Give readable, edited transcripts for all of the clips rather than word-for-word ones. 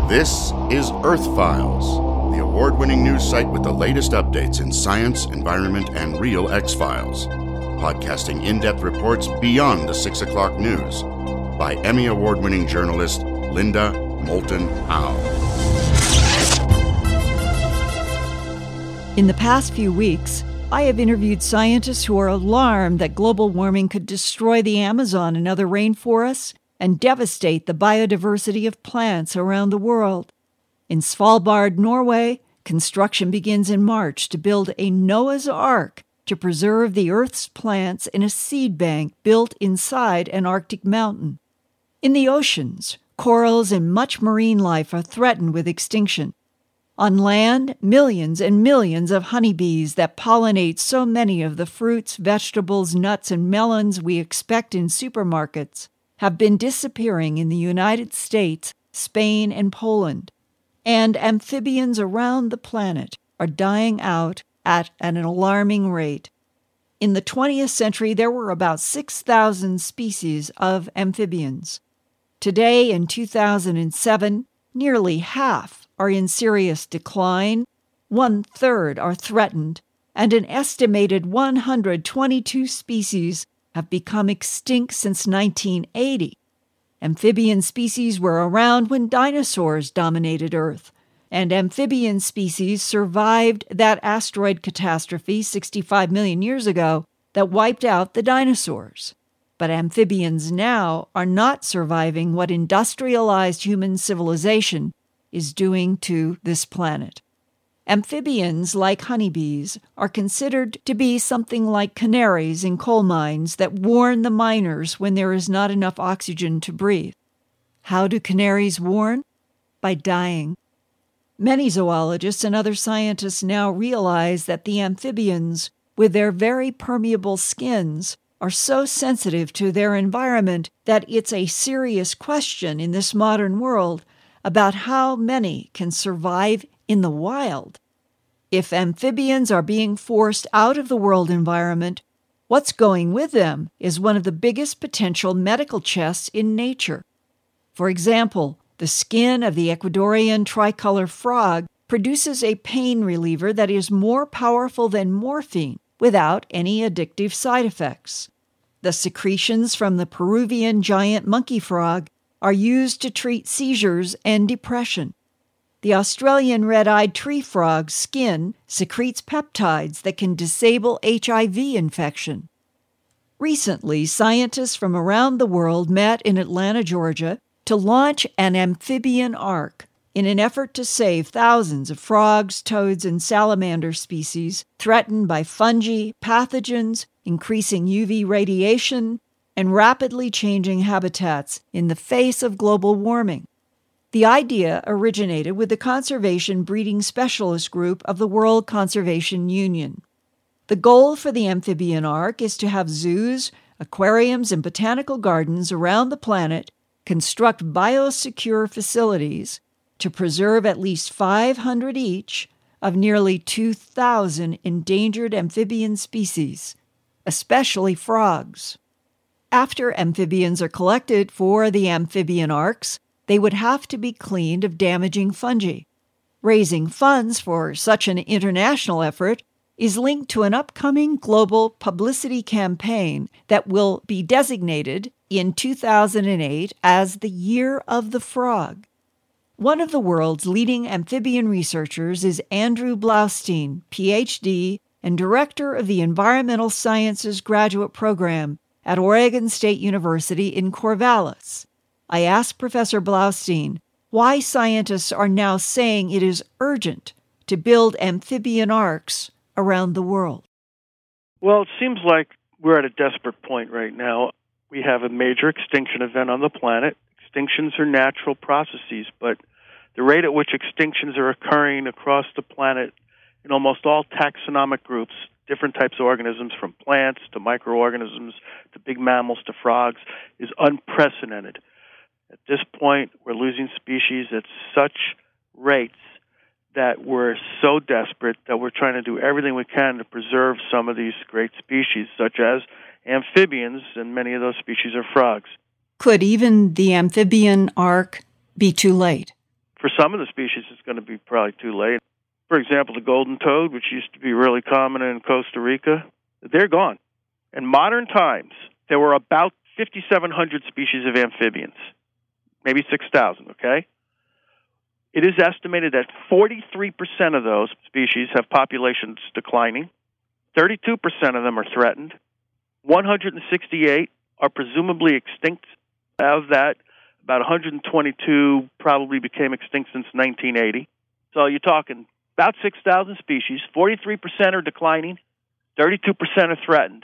This is Earth Files, the award-winning news site with the latest updates in science, environment, and real X-Files. Podcasting in-depth reports beyond the 6 o'clock news by Emmy Award-winning journalist Linda Moulton Howe. In the past few weeks, I have interviewed scientists who are alarmed that global warming could destroy the Amazon and other rainforests and devastate the biodiversity of plants around the world. In Svalbard, Norway, construction begins in March to build a Noah's Ark to preserve the Earth's plants in a seed bank built inside an Arctic mountain. In the oceans, corals and much marine life are threatened with extinction. On land, millions and millions of honeybees that pollinate so many of the fruits, vegetables, nuts, and melons we expect in supermarkets have been disappearing in the United States, Spain, and Poland. And amphibians around the planet are dying out at an alarming rate. In the 20th century, there were about 6,000 species of amphibians. Today, in 2007, nearly half are in serious decline, 1/3 are threatened, and an estimated 122 species have become extinct since 1980. Amphibian species were around when dinosaurs dominated Earth, and amphibian species survived that asteroid catastrophe 65 million years ago that wiped out the dinosaurs. But amphibians now are not surviving what industrialized human civilization is doing to this planet. Amphibians, like honeybees, are considered to be something like canaries in coal mines that warn the miners when there is not enough oxygen to breathe. How do canaries warn? By dying. Many zoologists and other scientists now realize that the amphibians, with their very permeable skins, are so sensitive to their environment that it's a serious question in this modern world about how many can survive in the wild. If amphibians are being forced out of the world environment, what's going with them is one of the biggest potential medical chests in nature. For example, the skin of the Ecuadorian tricolor frog produces a pain reliever that is more powerful than morphine without any addictive side effects. The secretions from the Peruvian giant monkey frog are used to treat seizures and depression. The Australian red-eyed tree frog's skin secretes peptides that can disable HIV infection. Recently, scientists from around the world met in Atlanta, Georgia, to launch an amphibian ark in an effort to save thousands of frogs, toads, and salamander species threatened by fungi, pathogens, increasing UV radiation, and rapidly changing habitats in the face of global warming. The idea originated with the Conservation Breeding Specialist Group of the World Conservation Union. The goal for the amphibian ark is to have zoos, aquariums, and botanical gardens around the planet construct biosecure facilities to preserve at least 500 each of nearly 2,000 endangered amphibian species, especially frogs. After amphibians are collected for the amphibian arks, they would have to be cleaned of damaging fungi. Raising funds for such an international effort is linked to an upcoming global publicity campaign that will be designated in 2008 as the Year of the Frog. One of the world's leading amphibian researchers is Andrew Blaustein, Ph.D., and director of the Environmental Sciences Graduate Program at Oregon State University in Corvallis. I asked Professor Blaustein why scientists are now saying it is urgent to build amphibian arks around the world. Well, it seems like we're at a desperate point right now. We have a major extinction event on the planet. Extinctions are natural processes, but the rate at which extinctions are occurring across the planet in almost all taxonomic groups, different types of organisms, from plants to microorganisms to big mammals to frogs, is unprecedented. At this point, we're losing species at such rates that we're so desperate that we're trying to do everything we can to preserve some of these great species, such as amphibians, and many of those species are frogs. Could even the amphibian ark be too late? For For some of the species, it's going to be probably too late. For example, the golden toad, which used to be really common in Costa Rica, they're gone. In modern times, there were about 5,700 species of amphibians, maybe 6,000, okay? It is estimated that 43% of those species have populations declining, 32% of them are threatened, 168 are presumably extinct. Of that, about 122 probably became extinct since 1980. So you're talking about 6,000 species, 43% are declining, 32% are threatened.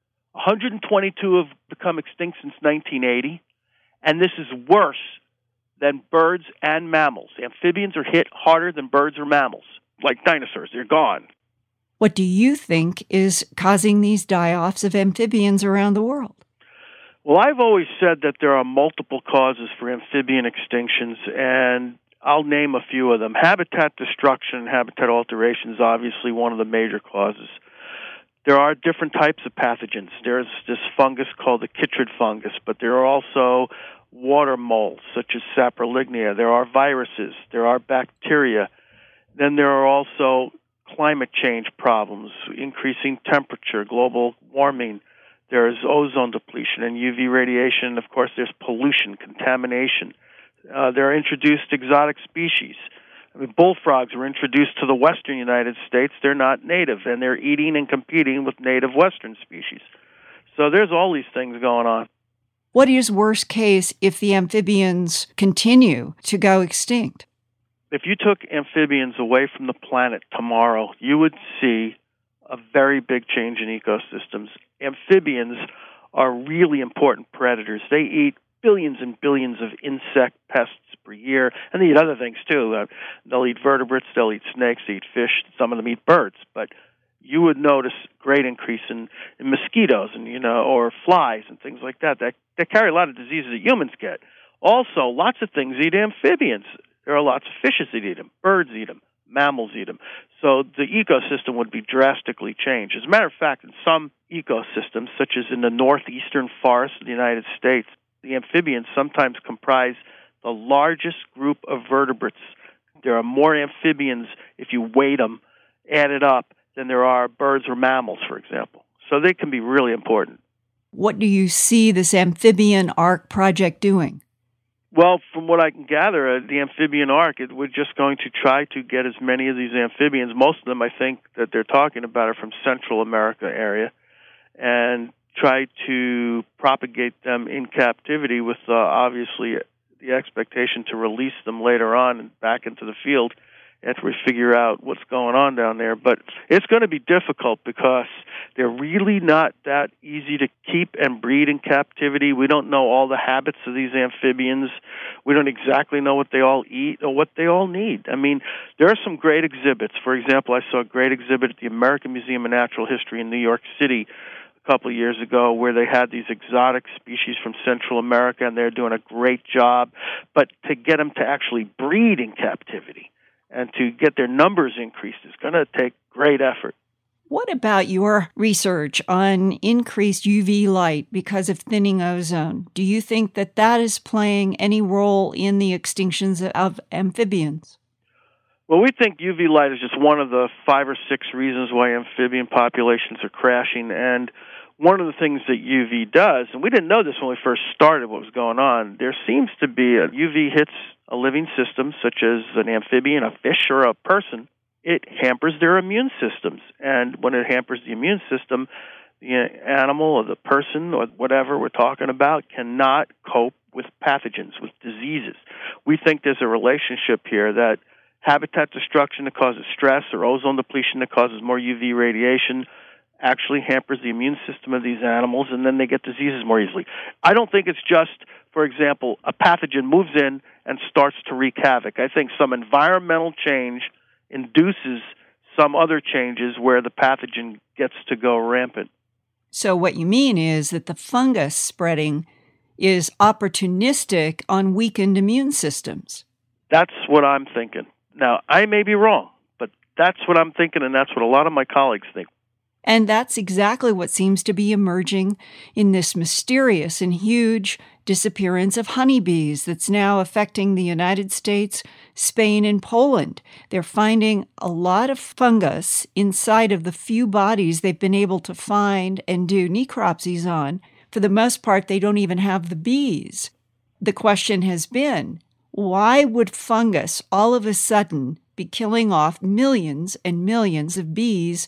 122 have become extinct since 1980, and this is worse than birds and mammals. Amphibians are hit harder than birds or mammals, like dinosaurs. They're gone. What do you think is causing these die-offs of amphibians around the world? Well, I've always said that there are multiple causes for amphibian extinctions, and I'll name a few of them. Habitat destruction and habitat alteration is obviously one of the major causes. There are different types of pathogens. There's this fungus called the chytrid fungus, but there are also water molds such as saprolegnia. There are viruses. There are bacteria. Then there are also climate change problems, increasing temperature, global warming. There's ozone depletion and UV radiation. Of course, there's pollution, contamination. There are introduced exotic species. I mean, bullfrogs were introduced to the western United States. They're not native, and they're eating and competing with native western species. So there's all these things going on. What is worst case if the amphibians continue to go extinct? If you took amphibians away from the planet tomorrow, you would see a very big change in ecosystems. Amphibians are really important predators. They eat billions and billions of insect pests per year, and they eat other things too. They'll eat vertebrates, they'll eat snakes, they eat fish, some of them eat birds. But you would notice great increase in mosquitoes and or flies and things like that. They carry a lot of diseases that humans get. Also, lots of things eat amphibians. There are lots of fishes that eat them, birds eat them, mammals eat them. So the ecosystem would be drastically changed. As a matter of fact, in some ecosystems, such as in the northeastern forests of the United States, the amphibians sometimes comprise the largest group of vertebrates. There are more amphibians, if you weight them, added up, than there are birds or mammals, for example. So they can be really important. What do you see this Amphibian Ark project doing? Well, from what I can gather, the Amphibian Ark, we're just going to try to get as many of these amphibians. Most of them, I think, that they're talking about are from Central America area, and try to propagate them in captivity with, obviously, the expectation to release them later on and back into the field after we figure out what's going on down there. But it's going to be difficult because they're really not that easy to keep and breed in captivity. We don't know all the habits of these amphibians. We don't exactly know what they all eat or what they all need. I mean, there are some great exhibits. For example, I saw a great exhibit at the American Museum of Natural History in New York City a couple of years ago where they had these exotic species from Central America, and they're doing a great job. But to get them to actually breed in captivity and to get their numbers increased is going to take great effort. What about your research on increased UV light because of thinning ozone? Do you think that that is playing any role in the extinctions of amphibians? Well, we think UV light is just one of the 5 or 6 reasons why amphibian populations are crashing. And one of the things that UV does, and we didn't know this when we first started what was going on, there seems to be UV hits a living system, such as an amphibian, a fish, or a person. It hampers their immune systems. And when it hampers the immune system, the animal or the person or whatever we're talking about cannot cope with pathogens, with diseases. We think there's a relationship here that habitat destruction that causes stress or ozone depletion that causes more UV radiation actually hampers the immune system of these animals, and then they get diseases more easily. I don't think it's just, for example, a pathogen moves in and starts to wreak havoc. I think some environmental change induces some other changes where the pathogen gets to go rampant. So what you mean is that the fungus spreading is opportunistic on weakened immune systems. That's what I'm thinking. Now, I may be wrong, but that's what I'm thinking, and that's what a lot of my colleagues think. And that's exactly what seems to be emerging in this mysterious and huge disappearance of honeybees that's now affecting the United States, Spain, and Poland. They're finding a lot of fungus inside of the few bodies they've been able to find and do necropsies on. For the most part, they don't even have the bees. The question has been, why would fungus all of a sudden be killing off millions and millions of bees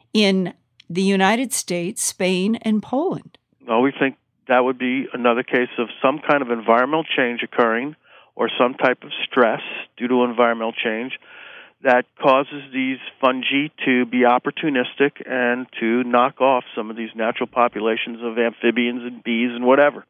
in the United States, Spain, and Poland? Well, we think that would be another case of some kind of environmental change occurring or some type of stress due to environmental change that causes these fungi to be opportunistic and to knock off some of these natural populations of amphibians and bees and whatever.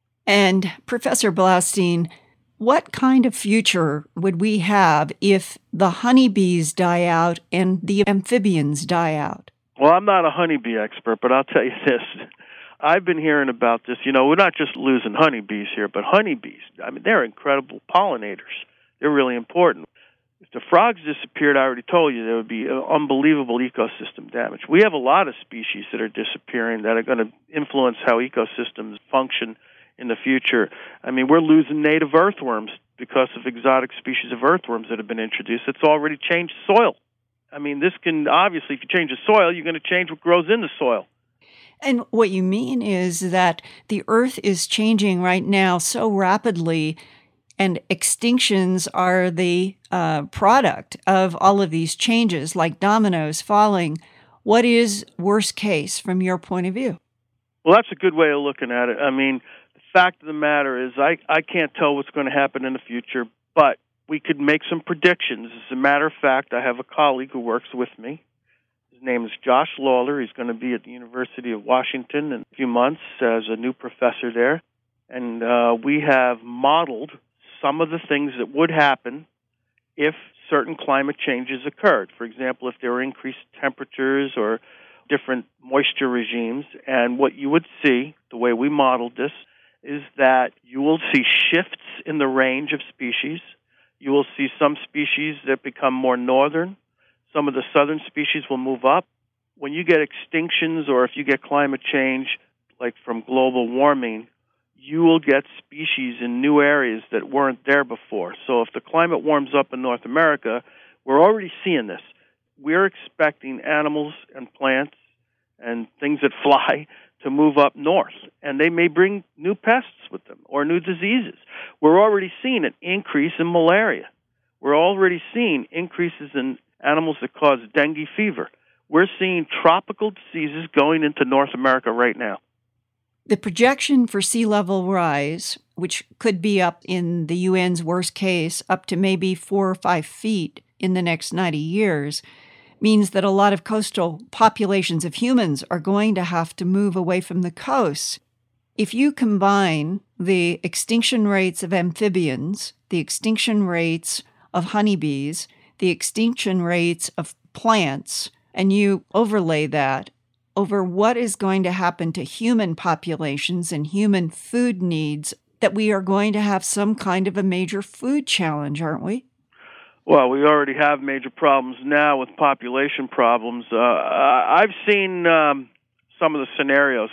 And Professor Blaustein, what kind of future would we have if the honeybees die out and the amphibians die out? Well, I'm not a honeybee expert, but I'll tell you this. I've been hearing about this. We're not just losing honeybees here, but honeybees. I mean, they're incredible pollinators. They're really important. If the frogs disappeared, I already told you there would be unbelievable ecosystem damage. We have a lot of species that are disappearing that are going to influence how ecosystems function in the future. I mean, we're losing native earthworms because of exotic species of earthworms that have been introduced. It's already changed soil. I mean, this can, obviously, if you change the soil, you're going to change what grows in the soil. And what you mean is that the Earth is changing right now so rapidly, and extinctions are the product of all of these changes, like dominoes falling. What is worst case from your point of view? Well, that's a good way of looking at it. I mean, the fact of the matter is I can't tell what's going to happen in the future, but we could make some predictions. As a matter of fact, I have a colleague who works with me. His name is Josh Lawler. He's going to be at the University of Washington in a few months as a new professor there. And we have modeled some of the things that would happen if certain climate changes occurred. For example, if there were increased temperatures or different moisture regimes. And what you would see, the way we modeled this, is that you will see shifts in the range of species. You will see some species that become more northern. Some of the southern species will move up. When you get extinctions or if you get climate change, like from global warming, you will get species in new areas that weren't there before. So if the climate warms up in North America, we're already seeing this. We're expecting animals and plants and things that fly to move up north, and they may bring new pests with them or new diseases. We're already seeing an increase in malaria. We're already seeing increases in animals that cause dengue fever. We're seeing tropical diseases going into North America right now. The projection for sea level rise, which could be up in the UN's worst case, up to maybe 4 or 5 feet in the next 90 years, means that a lot of coastal populations of humans are going to have to move away from the coast. If you combine the extinction rates of amphibians, the extinction rates of honeybees, the extinction rates of plants, and you overlay that over what is going to happen to human populations and human food needs, that we are going to have some kind of a major food challenge, aren't we? Well, we already have major problems now with population problems. I've seen some of the scenarios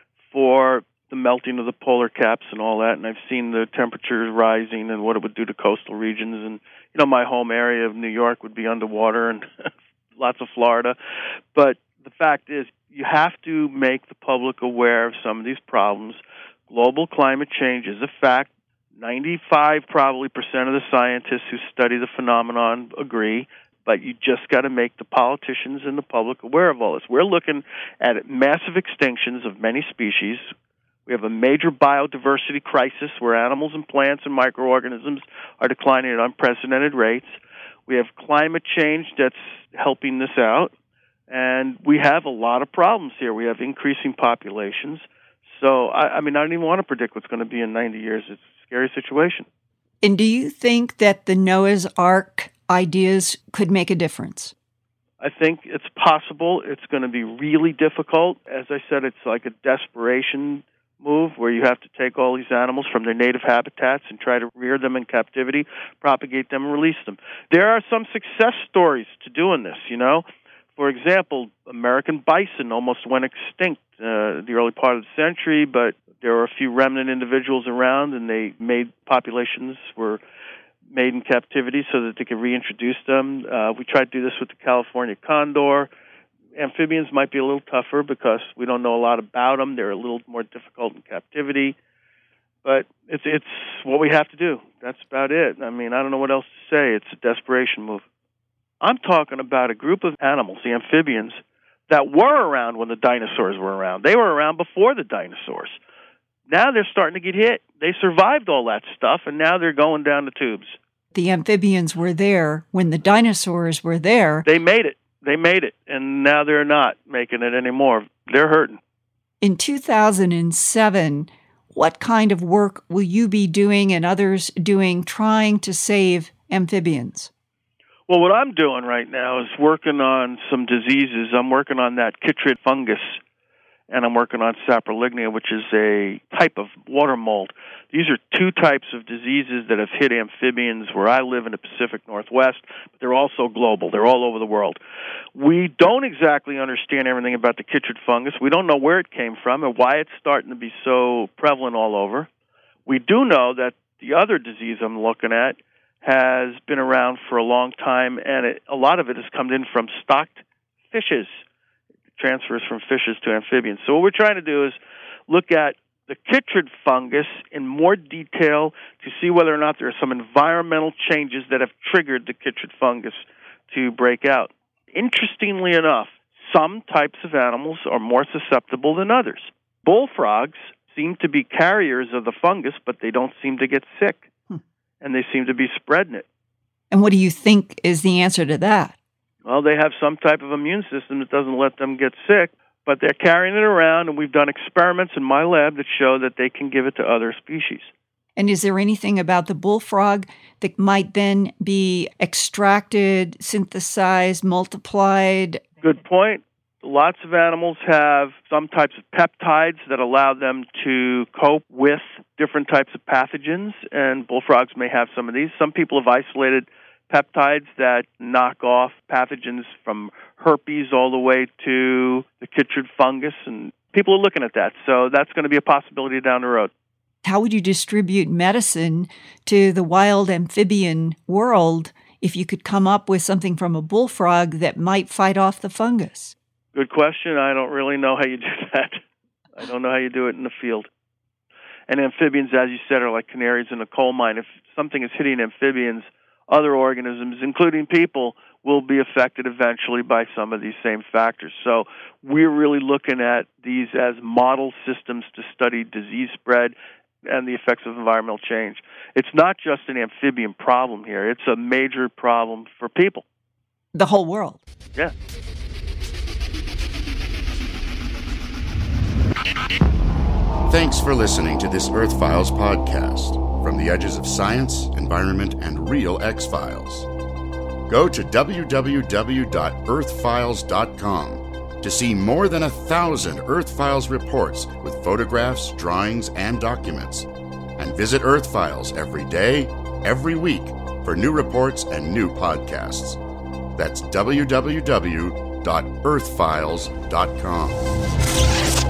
for the melting of the polar caps and all that, and I've seen the temperatures rising and what it would do to coastal regions. And, my home area of New York would be underwater and lots of Florida. But the fact is, you have to make the public aware of some of these problems. Global climate change is a fact. 95% probably of the scientists who study the phenomenon agree, but you just got to make the politicians and the public aware of all this. We're looking at massive extinctions of many species. We have a major biodiversity crisis where animals and plants and microorganisms are declining at unprecedented rates. We have climate change that's helping this out. And we have a lot of problems here. We have increasing populations. So, I don't even want to predict what's going to be in 90 years. It's a scary situation. And do you think that the Noah's Ark ideas could make a difference? I think it's possible. It's going to be really difficult. As I said, it's like a desperation move where you have to take all these animals from their native habitats and try to rear them in captivity, propagate them, and release them. There are some success stories to doing this, For example, American bison almost went extinct the early part of the century, but there were a few remnant individuals around, and they made populations were made in captivity so that they could reintroduce them. We tried to do this with the California condor. Amphibians might be a little tougher because we don't know a lot about them. They're a little more difficult in captivity. But it's what we have to do. That's about it. I mean, I don't know what else to say. It's a desperation move. I'm talking about a group of animals, the amphibians, that were around when the dinosaurs were around. They were around before the dinosaurs. Now they're starting to get hit. They survived all that stuff, and now they're going down the tubes. The amphibians were there when the dinosaurs were there. They made it. And now they're not making it anymore. They're hurting. In 2007, what kind of work will you be doing and others doing trying to save amphibians? Well, what I'm doing right now is working on some diseases. I'm working on that chytrid fungus, and I'm working on saprolegnia, which is a type of water mold. These are two types of diseases that have hit amphibians where I live in the Pacific Northwest, but they're also global. They're all over the world. We don't exactly understand everything about the chytrid fungus. We don't know where it came from and why it's starting to be so prevalent all over. We do know that the other disease I'm looking at has been around for a long time, and a lot of it has come in from stocked fishes. It transfers from fishes to amphibians. So what we're trying to do is look at the chytrid fungus in more detail to see whether or not there are some environmental changes that have triggered the chytrid fungus to break out. Interestingly enough, some types of animals are more susceptible than others. Bullfrogs seem to be carriers of the fungus, but they don't seem to get sick. And they seem to be spreading it. And what do you think is the answer to that? Well, they have some type of immune system that doesn't let them get sick, but they're carrying it around, and we've done experiments in my lab that show that they can give it to other species. And is there anything about the bullfrog that might then be extracted, synthesized, multiplied? Good point. Lots of animals have some types of peptides that allow them to cope with different types of pathogens, and bullfrogs may have some of these. Some people have isolated peptides that knock off pathogens from herpes all the way to the chytrid fungus, and people are looking at that. So that's going to be a possibility down the road. How would you distribute medicine to the wild amphibian world if you could come up with something from a bullfrog that might fight off the fungus? Good question. I don't really know how you do that. I don't know how you do it in the field. And amphibians, as you said, are like canaries in a coal mine. If something is hitting amphibians, other organisms, including people, will be affected eventually by some of these same factors. So we're really looking at these as model systems to study disease spread and the effects of environmental change. It's not just an amphibian problem here. It's a major problem for people. The whole world. Yeah. Thanks for listening to this Earth Files podcast, from the edges of science, environment, and real X-Files. Go to www.earthfiles.com to see more than 1,000 Earth Files reports with photographs, drawings, and documents. And visit Earth Files every day, every week, for new reports and new podcasts. That's www.earthfiles.com.